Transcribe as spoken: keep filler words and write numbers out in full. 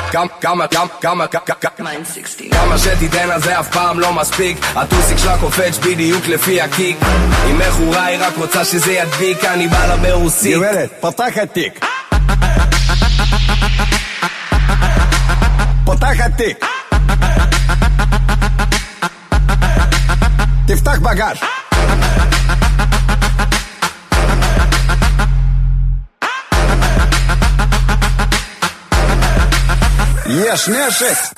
כמה, כמה, כמה, כמה שתיתן על זה אף פעם לא מספיק. הטוסיק שלה קופץ בדיוק לפי הקיק. היא מכורה, היא רק רוצה שזה ידביק. אני בא לה ברוסית. גברת, פתח התיק. פתח התיק. תפתח בגז. יש נשק.